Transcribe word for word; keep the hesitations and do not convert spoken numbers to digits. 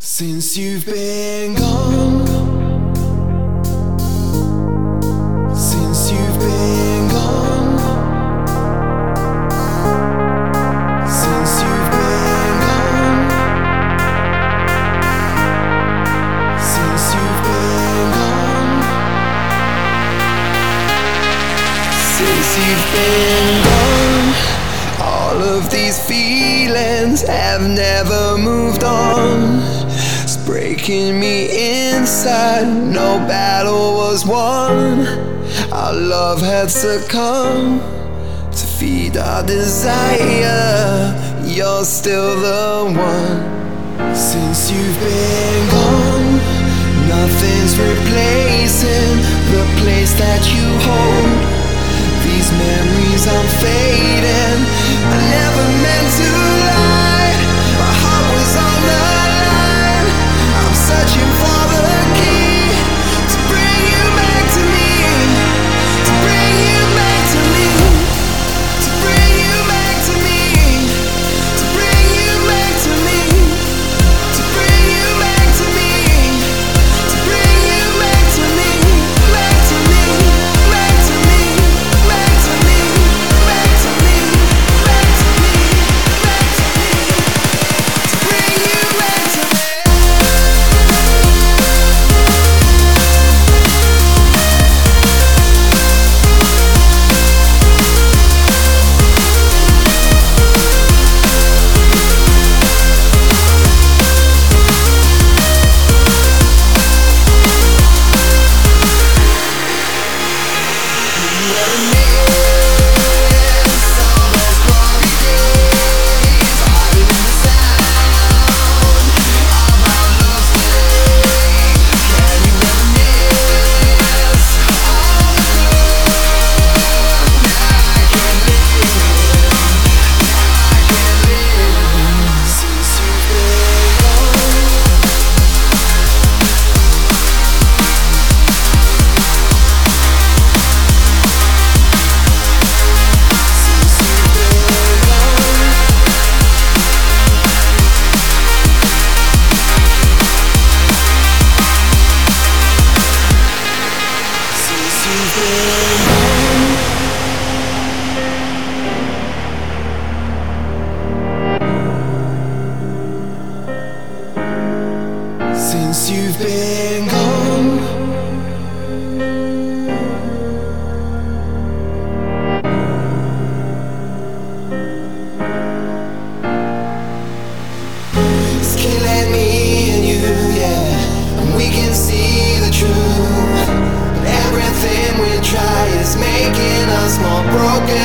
Since you've been gone, since you've been gone, since you've been gone, since you've been gone, since you've been gone, all of these feelings have never moved on. Breaking me inside, no battle was won. Our love had succumbed to feed our desire. You're still the one. Since you've been gone, nothing's replacing the place that you hold. These memories I'm fading. I never meant to lie. My heart was on the searching for the key to bring you back to me, to bring you back to me, to bring you back to me, to bring you back to me, to bring you back to me, to bring you back to me, back to me, back to me, back to me, back to me, back to me, back to me, to bring you back to me. Since you've been gone, it's killing me and you, yeah. And we can see the truth, but everything we try is making us more broken.